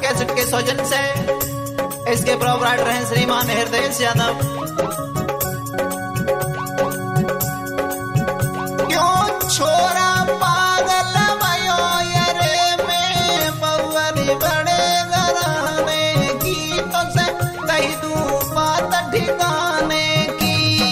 Cassette के सौजन से इसके प्रोपराइटर हैं श्रीमान हृदय यादव। क्यों छोरा पागल भयो यरे में बउअरी बड़े घराने की, तो से कही दूं बात ठिकाने की।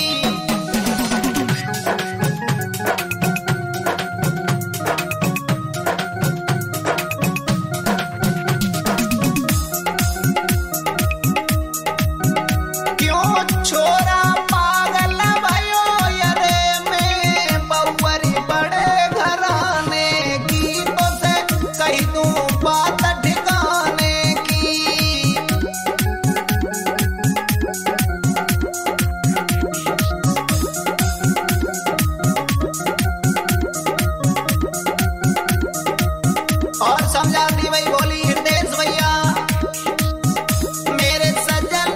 छोरा पागल भयो यरे में बउअरी बड़े घराने की, तो से कही दूं बात ठिकाने की। और समझाती वही बोली हृदय भैया, मेरे सजन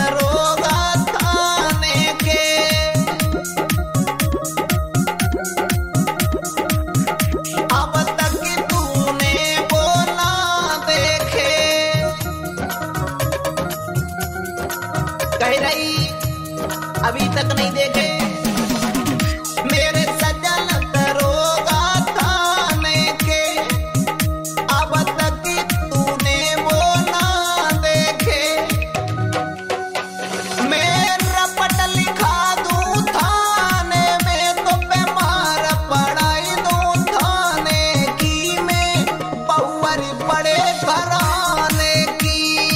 कह रही अभी तक नहीं देखे, मेरे सजन दरोगा थाने के, अब तक तूने वो ना देखे। मेरा पट लिखा दूं थाने में, तो बीमार पढ़ाई दूं थाने की, मैं बउअरी बड़े घराने की।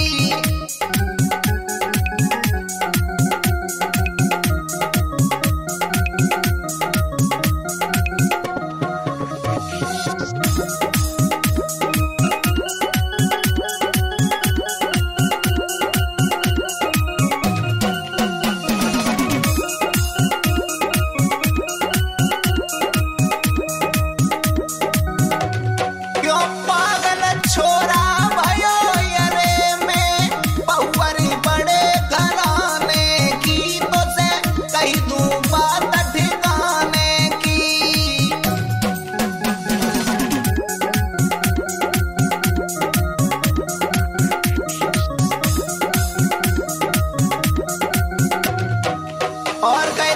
छोरा भयो यरे में बउअरी बड़े घराने की, तो से कही दूं बात ठिकाने की। और